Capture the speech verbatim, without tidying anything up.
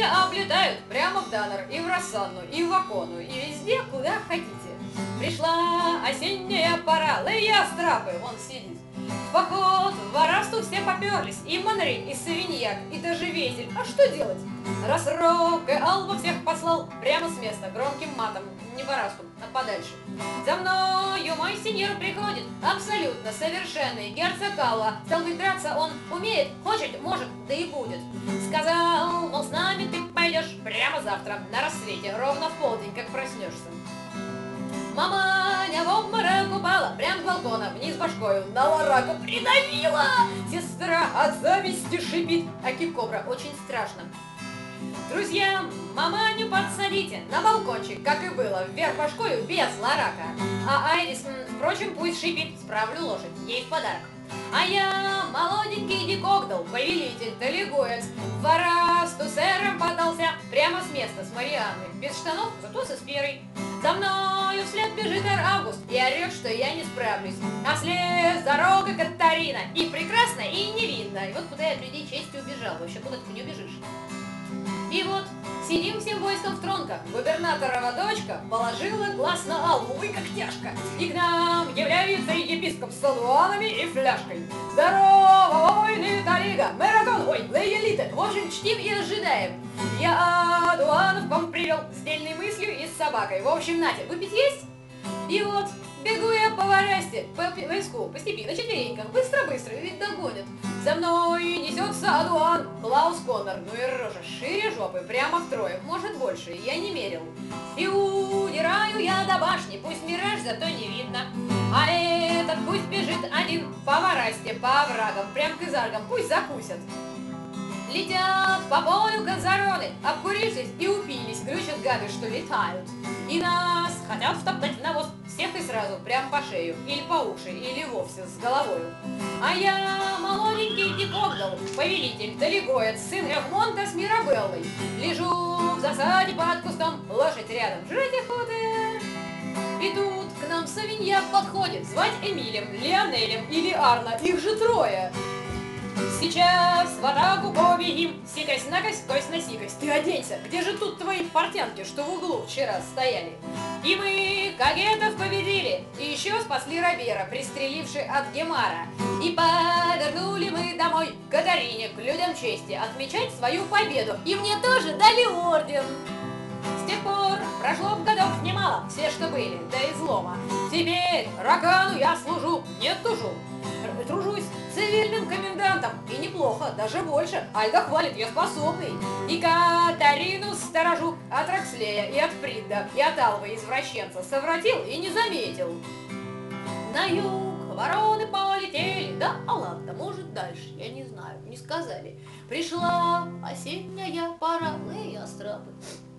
все облетают прямо в Даннер, и в Рассанну, и в Акону, и везде, куда хотите. Пришла осенняя пора, леястрапы, вон сидит. В поход в Варасту все поперлись, и Монрей, и Савиньяк, и даже Везель. А что делать? Раз Роке Алба всех послал прямо с места, громким матом, не в Варасту, а подальше. За мною мой сеньор приходит, абсолютно совершенный герцог Алва. Стал быть, драться он умеет, хочет, может, да и будет. Сказал, мол, с нами ты пойдешь прямо завтра, на рассвете, ровно в полдень, как проснешься. Маманя в обморок упала, прям с балкона, вниз башкою, на ларака придавила. Сестра от зависти шипит, а кит-кобра очень страшно. Друзья, маманю подсадите на балкончик, как и было, вверх башкою без ларака. А Айрис, впрочем, пусть шипит, справлю лошадь, ей в подарок. А я, молоденький Дикогдал, повелитель Талигоец, в Варасту сэром подался прямо с места, с Марианной, без штанов, зато со сперой. За мною вслед бежит Эр Август и орет, что я не справлюсь. А вслед дорога Катарина, и прекрасна, и невинна. И вот куда я от людей чести убежал, вообще куда ты не убежишь. И вот сидим всем войском в тронках, губернаторова дочка положила глаз на Алву, ой, как тяжко. И к нам является епископ с ладуанами и фляжкой. Здорово, войны Талига, Мератон, ой, Лейелиты, в общем, чтим и ожидаем. Я адуанов к вам привел с дельной мыслью и с собакой. В общем, нате, выпить есть? И вот бегу я по Варасте, по войску, по степи, на четвереньках, быстро-быстро, ведь догонят. За мной несется Адуан, Клаус Коннор, ну и рожа, шире жопы, прямо втрое, может больше, я не мерил. И удираю я до башни, пусть мираж, зато не видно. А этот пусть бежит один по Варасте, по оврагам, прям к изаргам, пусть закусят. Летят по полю конзароны, обкурившись и упились, глючат гады, что летают. И нас хотят втоптать в навоз, всех и сразу, прям по шею, или по уши, или вовсе с головою. А я, молоденький Дикогдал, повелитель, Талигоец, сын Регмонта с Мирабеллой. Лежу в засаде под кустом, лошадь рядом, жрать охота. И тут к нам Савиньяк подходит, звать Эмилем, Лионелем или Арно, их же трое. Сейчас в атаку победим, сикость-накость, кость-на-сикость. Ты оденься, где же тут твои портянки, что в углу вчера стояли? И мы кагетов победили, и еще спасли Робера, пристреливший от Гемара. И повернули мы домой к Катарине, к людям чести, отмечать свою победу. И мне тоже дали орден. С тех пор прошло годов немало, все, что были, до излома. Теперь Ракану я служу, не тужу. Тружусь цивильным комендантом, и неплохо, даже больше. Альга хвалит, я способный. И Катарину сторожу от Рокслея, и от Фридда, и от Алвы, извращенца, совратил и не заметил. На юг вороны полетели, да, а ладно, может дальше, я не знаю, не сказали. Пришла осенняя пора, леястрапы.